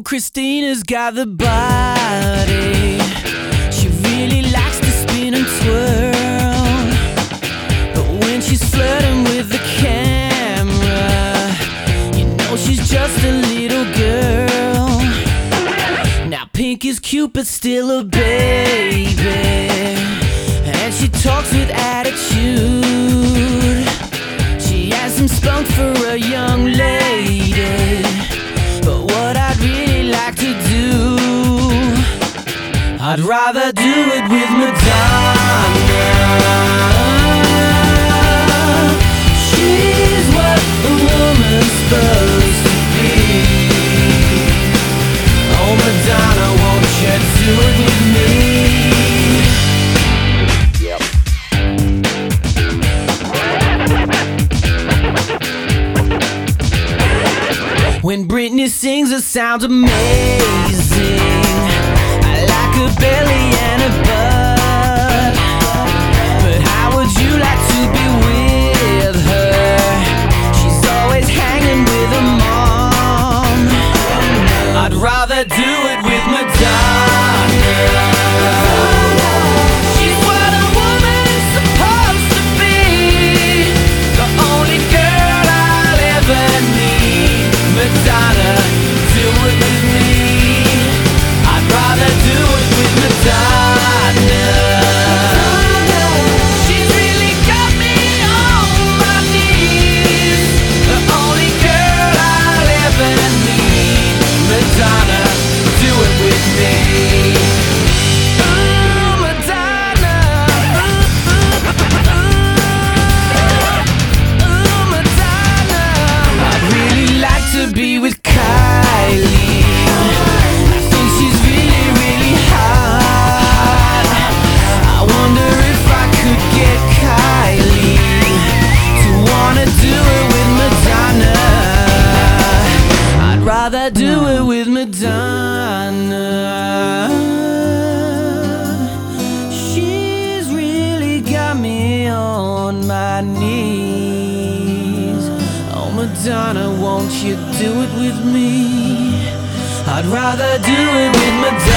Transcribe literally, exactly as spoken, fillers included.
Christina's got the body. She really likes to spin and twirl, but when she's flirting with the camera, you know she's just a little girl. Now Pink is cute but still a baby, and she talks with attitude. She has some spunk for a young lady, but what I'd really like to do, I'd rather do it with Madonna. She's what a woman's supposed to be. Oh Madonna, won't you do it with me? When Britney sings, it sounds amazing. I like her belly and her butt, but how would you like to be with her? She's always hanging with her mom. I'd rather do it with Madonna. She's what a woman's supposed to be, the only girl I'll ever need. Madonna, do it with me. I'd rather do it with Madonna. She's really got me on my knees, the only girl I'll ever need. Madonna, do it with me. Ooh, Madonna. Ooh, ooh, ooh, Madonna. I'd really like to be with Kylie. I think she's really, really hot. I wonder if I could get Kylie to wanna do it with Madonna. I'd rather do it with Madonna. She's really got me on my knees. Oh Madonna, won't you do it with me? I'd rather do it with Madonna.